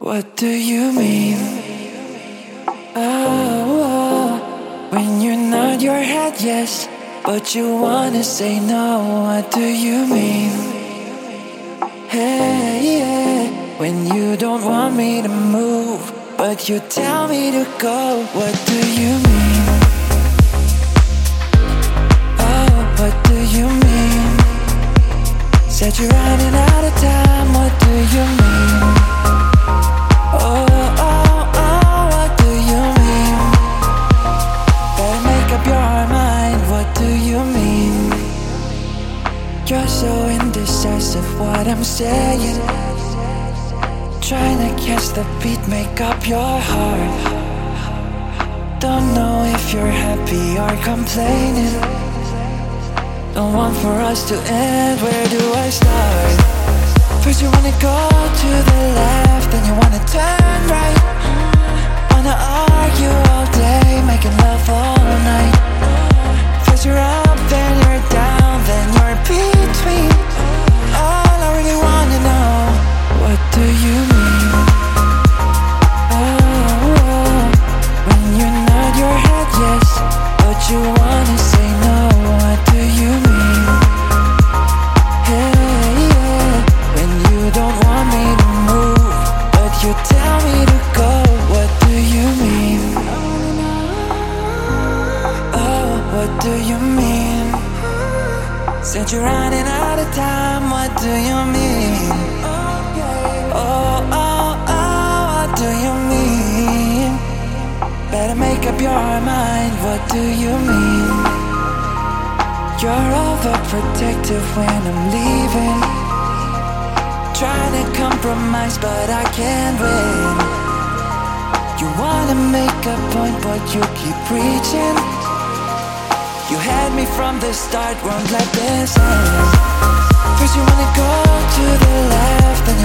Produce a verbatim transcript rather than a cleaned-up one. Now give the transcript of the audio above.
What do you mean? Oh, oh, when you nod your head yes, but you wanna say no. What do you mean? Hey, yeah, when you don't want me to move, but you tell me to go. What do you mean? Oh, what do you mean? Said you're running out of time. What do you mean? Oh, oh, oh, what do you mean? Better make up your mind. What do you mean? You're so indecisive, what I'm saying. Trying to catch the beat, make up your heart. Don't know if you're happy or complaining. Don't want for us to end, where do I start? First you wanna go to the left, then you wanna turn right. Wanna argue all day, making love all night. First you're up, then you're down, then you're between. All I really wanna know, what do you mean? Oh, oh, when you nod your head yes, but you wanna say no. What do you mean? Hey, yeah, when you don't want me to move, but you tell me to go. What do you mean? Oh, what do you mean? Said you're running out of time. What do you mean? Oh, oh, oh, what do you mean? Better make up your mind. What do you mean? You're overprotective when I'm leaving. Trying to compromise but I can't win. You wanna make a point but you keep preaching. You had me from the start, won't let this end. First you wanna go to the left, then